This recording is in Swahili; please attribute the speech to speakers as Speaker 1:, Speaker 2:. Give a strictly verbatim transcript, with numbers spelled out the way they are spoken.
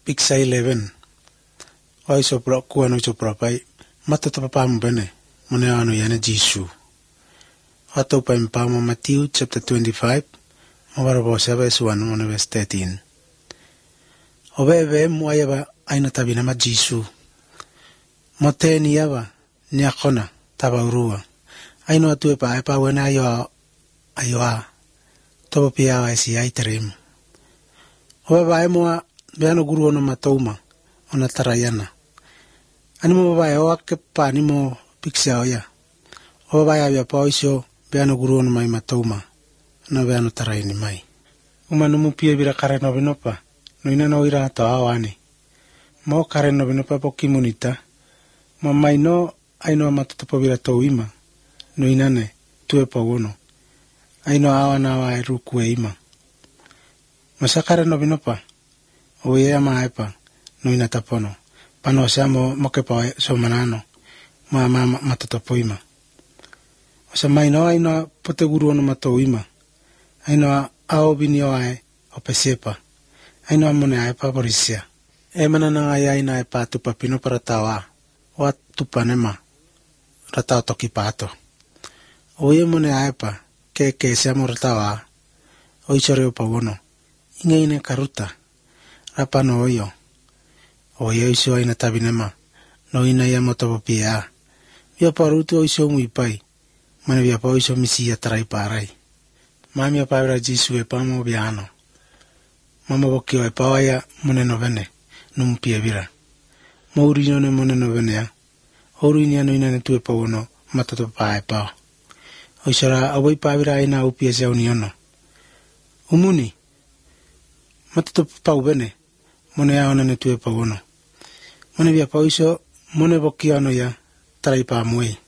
Speaker 1: Piksa eleven. Oi so pro kuano so propai. Mata to papa mbene. Mone ano yana Jisu. Ato pa impama Matthew chapter twenty-five. Mawara bo verse one on verse thirteen. Obeve muayaba aina tabina ma Jisu. Mote ni yaba ni akona taba urua. Aino atu epa epa wena ayo ayo a. Topo pia wa esi aiteremu. Obeba emoa beano guru ono matauma ona tarayana. Animo baba o akepa animo piksa oya. Obeba ya bia paisho beano guru ono mai matauma. No beano tarayani mai. Uma numu pia bira kare no binopa. No ina no ira to awani. Mo kare no binopa po kimunita. Mo mai no aino matatopo bira to ima. No inane tue pa wono. Aino awana wa eruku e ima. Masakare no binopa. O ye ama epa no ina tapono. Pano siamo mokepa so manano. Ma ma matatopo ima. Osa mai no aino pote guru ono mato ima. Aino ao bini o ai o pesepa. Aino amone ai pa borisia. E mana na ai ai na e pa tupa pino para tawa. O tupa nema. Ratao toki pato. O ye mone ai pa. Ke ke siamo ratawa. O isore o pawono. Inga ine karuta. Rapa no oyo. O ye iso aina tabinema. No ina ya motopo pia. Via parutu o iso muipai. Mane via pa o iso misi ya tarai parai. Mami apa ira Jisu e pamo biano. Mama bokio e pawaya mone novene. Numpia vira. Mauri no ne mone novene ya. Oru ini ano ina netu e pawono. Matato pa e pao. O isara awai pa vira aina upia se uniono. Umuni. Matato pau bene. Mone ya ona netu e pawono. Mone via pa iso mone bokio ano ya. Tarai pa muei.